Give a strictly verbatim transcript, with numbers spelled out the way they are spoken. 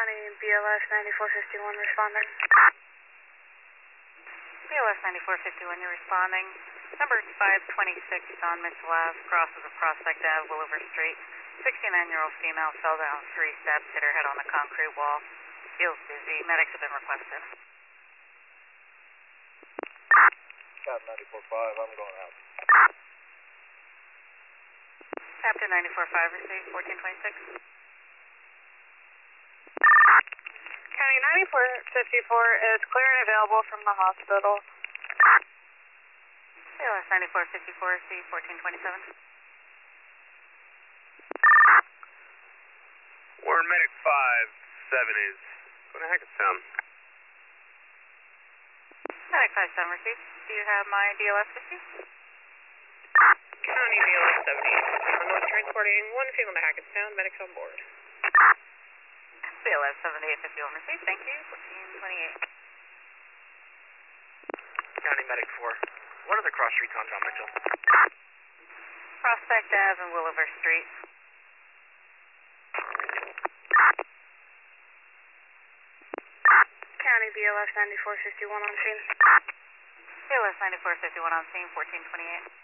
County B L S ninety-four fifty-one responding. B L S ninety-four fifty-one, you're responding. Number five twenty-six on Mitchell Ave, crosses of Prospect Ave, Williver Street. sixty-nine-year-old female fell down three steps, hit her head on the concrete wall. Feels dizzy. Medics have been requested. Cap ninety-four five, I'm going out. Captain ninety-four five, received fourteen twenty-six. County ninety-four fifty-four is clear and available from the hospital. B L S ninety-four fifty-four, received fourteen twenty-seven. Warren Medic five seven is going to Hackettstown. Medic five seven, received. Do you have my D L S with you? County B L S seventy-eight, North transporting one female to Hackettstown, medics on board. B L S seventy-eight fifty-one, received. Thank you. fourteen twenty-eight. County Medic four. What are the cross streets on John Mitchell? Prospect Ave and Williver Street. County B L S ninety-four fifty-one on scene. B L S ninety-four fifty-one on scene, fourteen twenty-eight.